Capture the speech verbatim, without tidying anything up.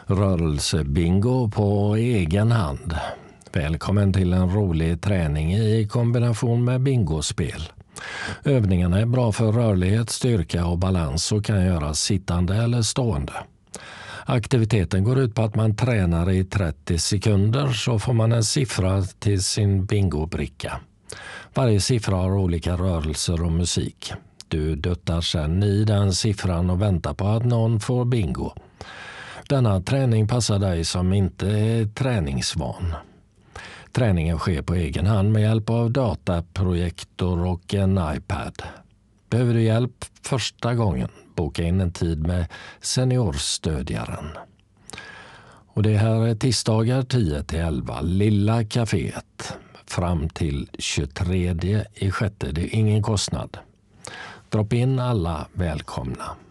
Rörelsebingo på egen hand. Välkommen till en rolig träning i kombination med bingospel. Övningarna är bra för rörlighet, styrka och balans och kan göras sittande eller stående. Aktiviteten går ut på att man tränar i trettio sekunder, så får man en siffra till sin bingobricka. Varje siffra har olika rörelser och musik. Du duttar sedan i den siffran och väntar på att någon får bingo. Denna träning passar dig som inte är träningsvan. Träningen sker på egen hand med hjälp av dataprojektor och en iPad. Behöver du hjälp första gången, boka in en tid med seniorstödjaren. Och det här är tisdagar tio till elva, Lilla Caféet, fram till tjugotredje i sjätte. Det är ingen kostnad. Drop in, alla välkomna.